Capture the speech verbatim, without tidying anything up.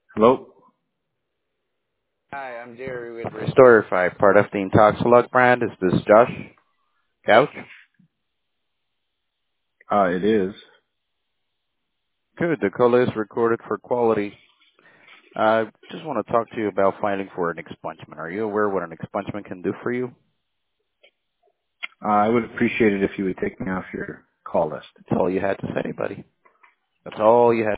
Hello? Hi, I'm Jerry with Restorify, part of the Intoxilog brand. Is this Josh Couch? Uh, it is. Good. The call is recorded for quality. I just want to talk to you about filing for an expungement. Are you aware what an expungement can do for you? Uh, I would appreciate it if you would take me off your call list. That's all you had to say, buddy. That's all you had.